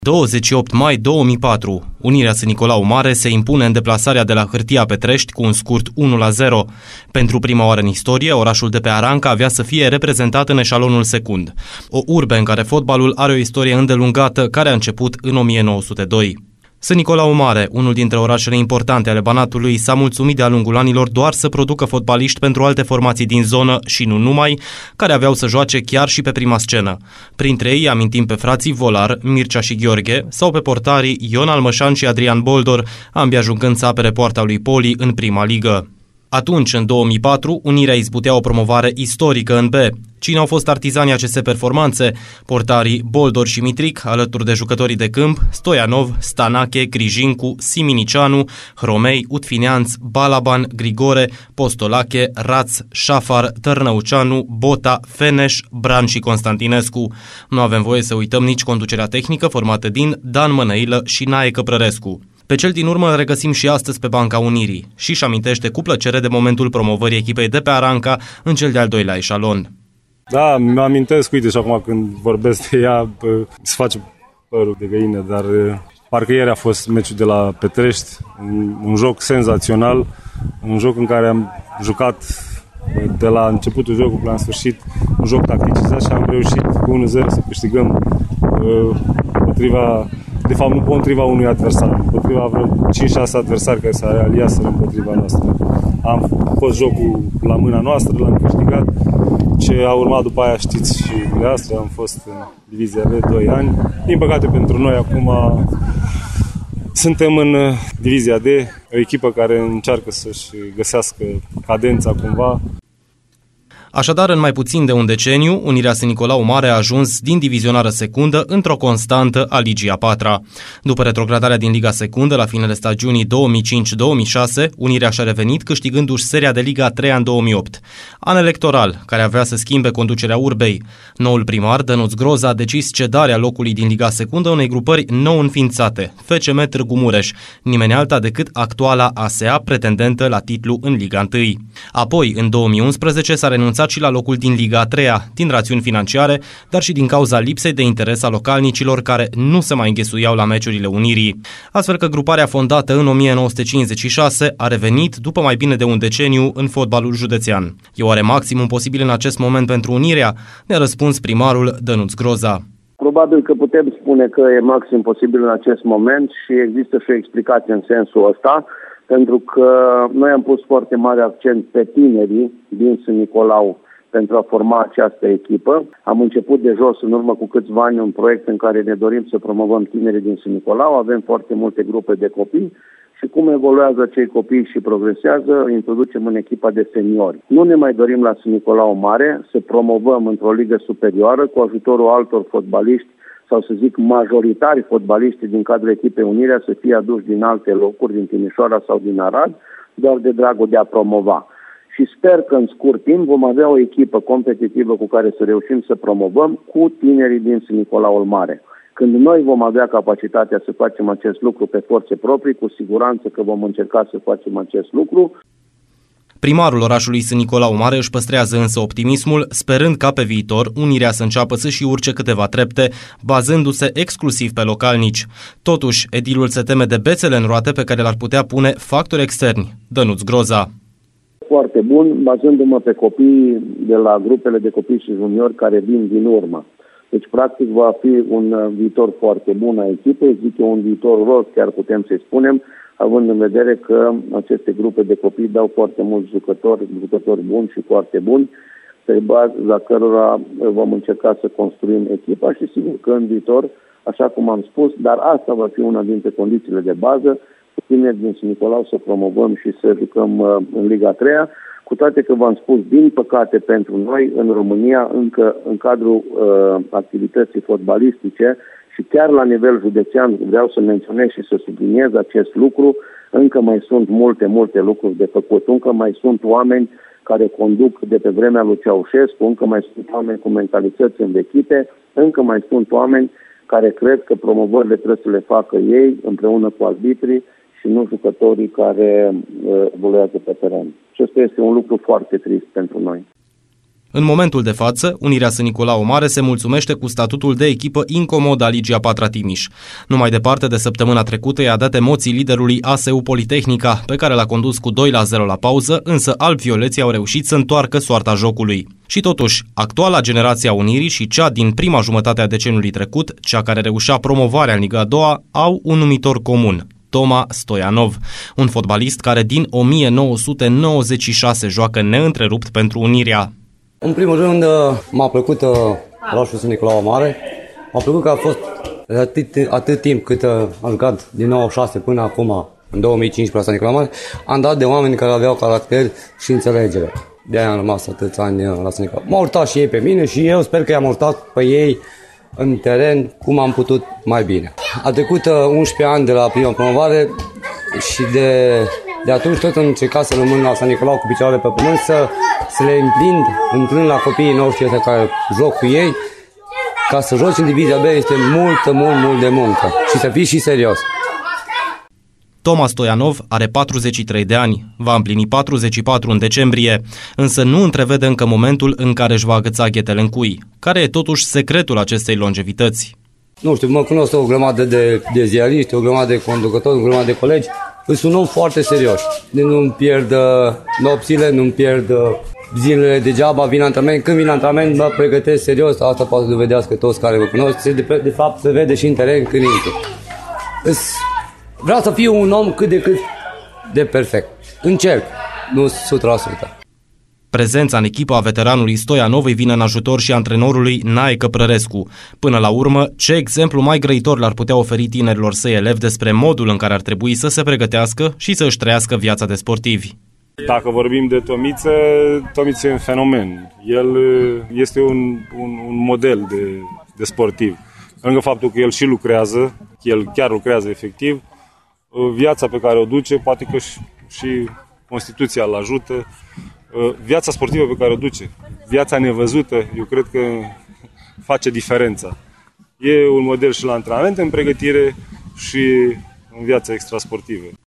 28 mai 2004. Unirea Sân Nicolau Mare se impune în deplasarea de la Hârtia Petrești cu un scurt 1-0. Pentru prima oară în istorie, orașul de pe Aranca avea să fie reprezentat în eșalonul secund. O urbe în care fotbalul are o istorie îndelungată care a început în 1902. Sân Nicolau Mare, unul dintre orașele importante ale Banatului, s-a mulțumit de-a lungul anilor doar să producă fotbaliști pentru alte formații din zonă și nu numai, care aveau să joace chiar și pe prima scenă. Printre ei amintim pe frații Volar, Mircea și Gheorghe, sau pe portarii Ion Almășan și Adrian Boldor, ambii ajungând să apere poarta lui Poli în prima ligă. Atunci, în 2004, Unirea izbutea o promovare istorică în B. Cine au fost artizanii aceste performanțe? Portarii Boldor și Mitric, alături de jucătorii de câmp, Stoianov, Stanache, Crijincu, Siminicianu, Hromei, Utfineanț, Balaban, Grigore, Postolache, Raț, Șafar, Tărnăuceanu, Bota, Feneș, Bran și Constantinescu. Nu avem voie să uităm nici conducerea tehnică formată din Dan Mănăilă și Nae Căprărescu. Pe cel din urmă îl regăsim și astăzi pe banca Unirii și își amintește cu plăcere de momentul promovării echipei de pe Aranca în cel de-al doilea eșalon. Da, mă amintesc, uite, și acum când vorbesc de ea, se face părul de găină, dar parcă ieri a fost meciul de la Petrești, un joc senzațional, un joc în care am jucat de la începutul jocului până la sfârșit, un joc tacticizat și am reușit cu 1-0 să câștigăm nu împotriva unui adversar, împotriva vreo 5-6 adversari care s-au aliaseră împotriva noastră. Am fost jocul la mâna noastră, l-am câștigat. Ce a urmat după aia știți și dumneavoastră, am fost în divizia B 2 ani. Din păcate pentru noi acum suntem în divizia D, o echipă care încearcă să-și găsească cadența cumva. Așadar, în mai puțin de un deceniu, Unirea Sân Nicolau Mare a ajuns din divizionară secundă într-o constantă a Ligii a patra. După retrogradarea din Liga Secundă la finele stagiunii 2005-2006, Unirea și-a revenit câștigându-și seria de Liga a 3 în 2008. An electoral, care avea să schimbe conducerea urbei. Noul primar, Dănuț Groza, a decis cedarea locului din Liga Secundă unei grupări nou înființate, FCM Târgu Mureș, nimeni alta decât actuala ASEA, pretendentă la titlu în Liga 1. Apoi, în 2011, s-a renunțat și la locul din Liga a 3-a, din rațiuni financiare, dar și din cauza lipsei de interes a localnicilor care nu se mai înghesuiau la meciurile Unirii. Astfel că gruparea fondată în 1956 a revenit după mai bine de un deceniu în fotbalul județean. E oare maximum posibil în acest moment pentru Unirea? Ne-a răspuns primarul Dănuț Groza. Probabil că putem spune că e maxim posibil în acest moment și există și o explicație în sensul ăsta, pentru că noi am pus foarte mare accent pe tinerii din Sân Nicolau pentru a forma această echipă. Am început de jos în urmă cu câțiva ani un proiect în care ne dorim să promovăm tinerii din Sân Nicolau. Avem foarte multe grupe de copii și cum evoluează acei copii și progresează, îi introducem în echipa de seniori. Nu ne mai dorim la Sân Nicolau Mare să promovăm într-o ligă superioară cu ajutorul altor fotbaliști sau să zic majoritari fotbaliști din cadrul echipei Unirea să fie aduși din alte locuri, din Timișoara sau din Arad, doar de dragul de a promova. Și sper că în scurt timp vom avea o echipă competitivă cu care să reușim să promovăm cu tinerii din Sân Nicolau Mare. Când noi vom avea capacitatea să facem acest lucru pe forțe proprii, cu siguranță că vom încerca să facem acest lucru. Primarul orașului Sân Nicolau Mare își păstrează însă optimismul, sperând ca pe viitor Unirea să înceapă să-și urce câteva trepte, bazându-se exclusiv pe localnici. Totuși, edilul se teme de bețele în roate pe care le-ar putea pune factori externi. Dănuț Groza. Foarte bun, bazându-mă pe copiii de la grupele de copii și juniori care vin din urmă. Deci, practic, va fi un viitor foarte bun a echipei, zic eu un viitor roz, chiar putem să-i spunem, având în vedere că aceste grupe de copii dau foarte mulți jucători buni și foarte buni, pe baza cărora vom încerca să construim echipa și sigur că în viitor, așa cum am spus, dar asta va fi una dintre condițiile de bază, cu tineri din Sân Nicolau să promovăm și să jucăm în Liga 3-a, cu toate că v-am spus, din păcate pentru noi, în România, încă în cadrul activității fotbalistice, și chiar la nivel județean, vreau să menționez și să subliniez acest lucru, încă mai sunt multe lucruri de făcut. Încă mai sunt oameni care conduc de pe vremea lui Ceaușescu, încă mai sunt oameni cu mentalități învechite, încă mai sunt oameni care cred că promovările trebuie să le facă ei împreună cu arbitrii și nu jucătorii care evoluează pe teren. Și asta este un lucru foarte trist pentru noi. În momentul de față, Unirea Sân Nicolau Mare se mulțumește cu statutul de echipă incomodă a Ligii a patra Timiș. Numai departe de săptămâna trecută i-a dat emoții liderului ASU Politehnica, pe care l-a condus cu 2-0 la pauză, însă alb-violeții au reușit să întoarcă soarta jocului. Și totuși, actuala generație a Unirii și cea din prima jumătate a deceniului trecut, cea care reușea promovarea în Liga a doua, au un numitor comun: Toma Stoianov, un fotbalist care din 1996 joacă neîntrerupt pentru Unirea. În primul rând, m-a plăcut orașul Sân Nicolau Mare. M-a plăcut că a fost atât timp cât am jucat din 96 până acum, în 2015 la Sân Nicolau Mare, am dat de oameni care aveau caracter și înțelegere. De-aia am rămas atâția ani la Sân Nicolau. M-au ajutat și ei pe mine și eu sper că i-am ajutat pe ei în teren cum am putut mai bine. A trecut 11 ani de la prima promovare și de atunci tot am încercat să rămân la Sân Nicolau cu picioarele pe pământ, să le împlin la copiii noștri care joc cu ei. Ca să joci în divizia B este mult de muncă și să fii și serios. Toma Stoianov are 43 de ani, va împlini 44 în decembrie, însă nu întrevede încă momentul în care își va agăța ghetele în cui. Care e totuși secretul acestei longevități? Nu știu, mă cunosc o grămadă de ziariști, o grămadă de conducători, o grămadă de colegi. Sunt un om foarte serios. Nu-mi pierd nopțile, nu-mi pierd zilele degeaba, vin antrenament. Când vin antrenament, mă pregătesc serios. Asta poate să vedească toți care mă cunosc. De fapt, se vede și în teren când intru. Vreau să fiu un om cât de cât de perfect. Încerc, nu 100%. Prezența în echipa a veteranului Stoianov îi vine în ajutor și antrenorului Nae Căprărescu. Până la urmă, ce exemplu mai grăitor l-ar putea oferi tinerilor săi elevi despre modul în care ar trebui să se pregătească și să își trăiască viața de sportivi? Dacă vorbim de Tomiță e un fenomen. El este un model de sportiv. Lângă faptul că el și lucrează, el chiar lucrează efectiv, viața pe care o duce, poate că și Constituția îl ajută, viața sportivă pe care o duce, viața nevăzută, eu cred că face diferența. E un model și la antrenament, în pregătire și în viața extrasportivă.